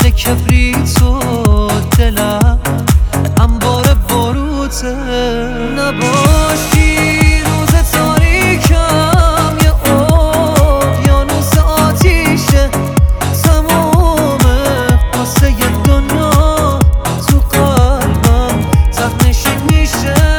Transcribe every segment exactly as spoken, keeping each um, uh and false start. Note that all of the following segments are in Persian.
دونه کبریت و دلم انبار باروته. نباشی روز تاریکم یه اقیانوس آتیشه، تمومه قصه دنیا تو قلبم تقنشین میشه.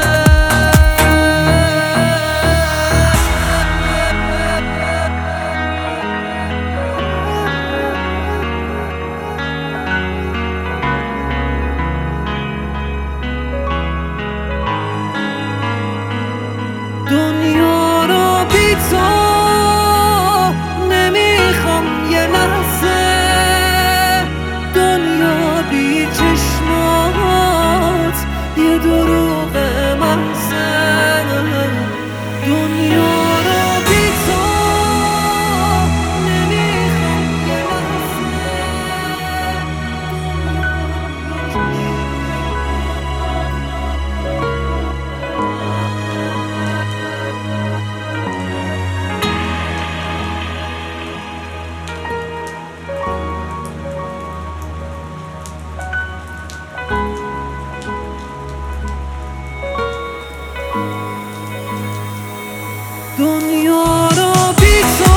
دنیا رو بی تو نمیخوام یه لحظه، دنیا بی چشمات یه دروغ محضه. دنیا رو بی تو نمیخوام یه دنیا رو بی تو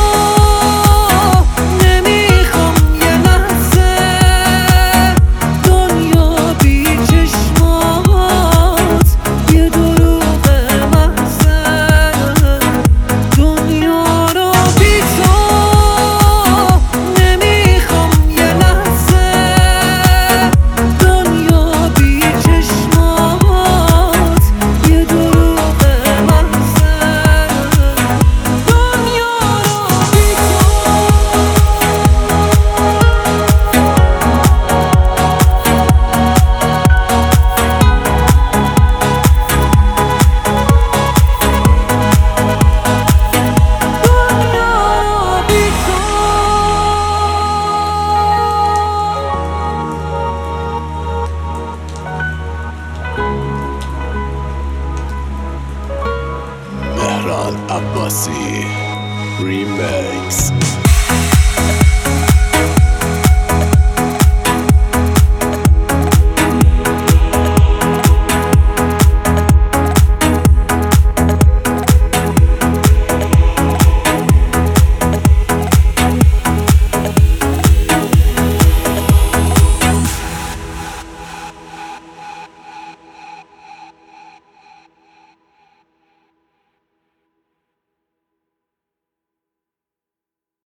نمیخوام یه لحظه، دنیا بی چشمات یه دروغ محضه. دنیا رو بی تو نمیخوام یه لحظه، دنیا بی چشمات یه دروغ محضه. مهران عباسی ریمیکس.